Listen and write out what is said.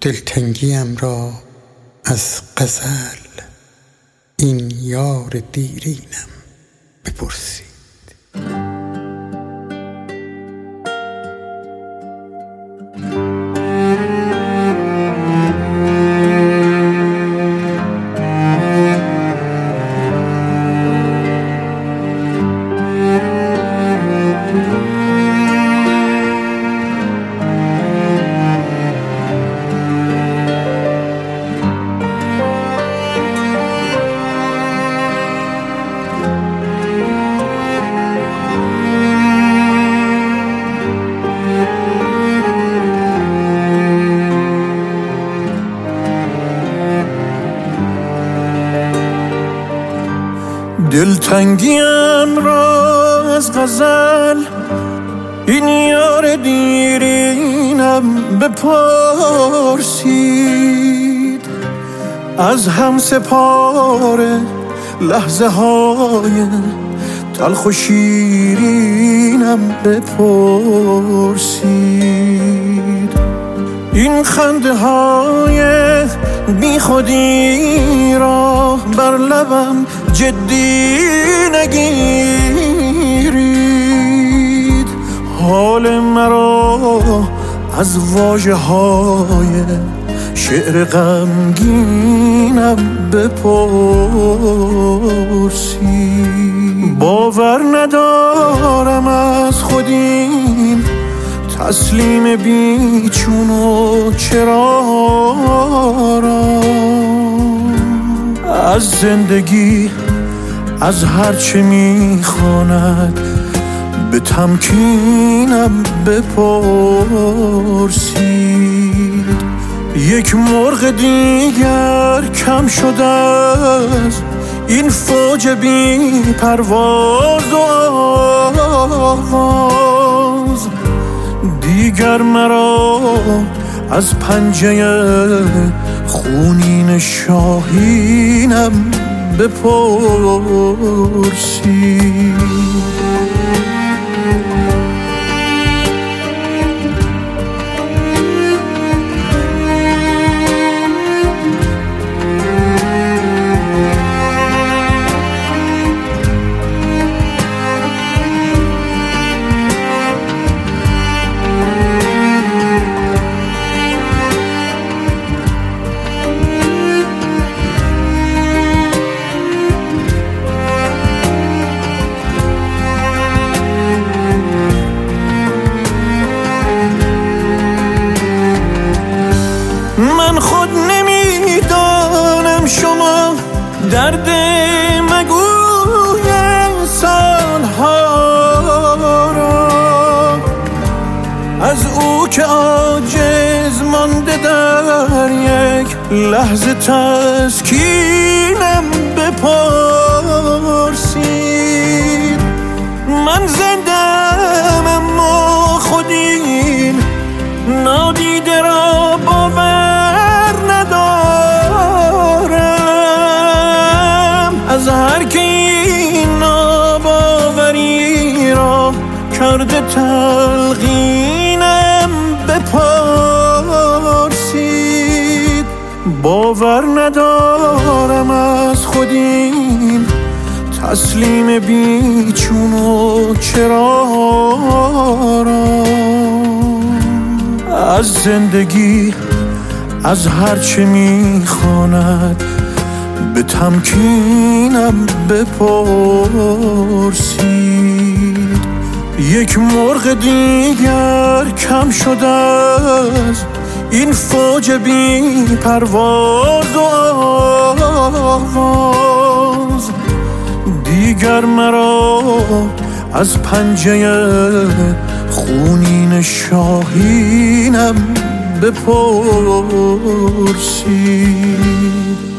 دلتنگیم را از غزل این یار دیرینم بپرسید. دلتنگیم را از غزل این یار دیرینم بپرسید. از هم سپار لحظه های تلخ و شیرینم بپرسید. این خنده های بی خودی را بر لبم جدی نگیرید. حال مرا از واژه های شعر غمگینم بپرسید. باور ندارم از خودیم تسلیم بیچون و چرا را از زندگی از هرچه میخواند به تمکینم بپرسید. یک مرغ دیگر کم شده از این فوج بی پرواز و آواز. دیگر مرا از پنجه خونین شاهینم بپرسید. من خود نمیدانم شما درد مگوی سالها را از او که عاجز مانده در یک لحظه تسکینم بپرسید. من زندم اما خود این نادیده را باور ندارم. از هر که این ناباوری را کرده تلقینم بپرسید. باور ندارم از خود این تسلیم بیچون و چرا را از زندگی از هرچه میخواند به تمکینم بپرسید. یک مرغ دیگر کم شده از این فوج بی پرواز و آواز. دیگر مرا از پنجه خونین شاهینم بپرسید.